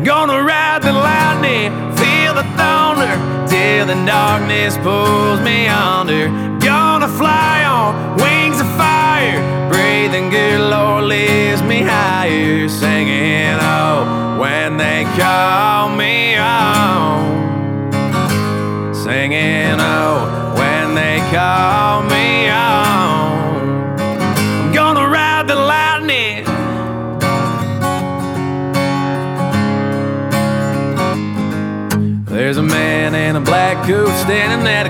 Gonna ride the lightning, feel the thunder, till the darkness pulls me under. Gonna fly on wings of fire, breathing good Lord lifts me higher. Singing oh when they call me on, singing oh when they call me on. I'm gonna ride the lightning. There's a man in a black coat standing at a